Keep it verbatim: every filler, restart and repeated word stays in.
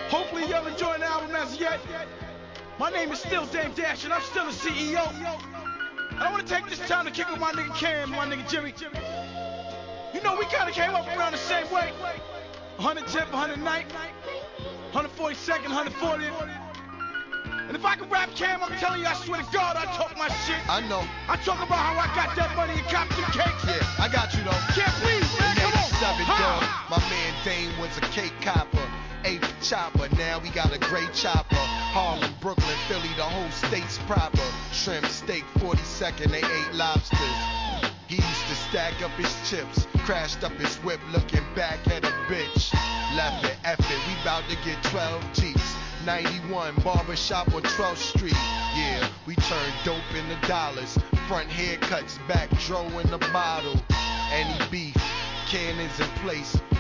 Hopefully y'all enjoying the album as yet. My name is still Dame Dash and I'm still the C E O. And I want to take this time to kick with my nigga Cam, my nigga Jimmy. You know we kind of came up around the same way. one tenth, one ninth, one forty-second, one fortieth. And if I can rap Cam, I'm telling you, I swear to God, I talk my shit. I know. I talk about how I got that money and copped them cakes. Yeah, I got you though. Can't please, man, come on. eighty-seven, dog. My man Dame was a cake copper. Eight chopper, now we got a great chopper. Harlem, Brooklyn, Philly, the whole state's proper. Shrimp, steak, forty-second, they ate lobsters. He used to stack up his chips, crashed up his whip, looking back at a bitch. Left it, F it, we bout to get twelve Jeeps. ninety-one, barbershop on twelfth street. Yeah, we turned dope into dollars. Front haircuts, back dro in the bottle. Any beef, cannons in place.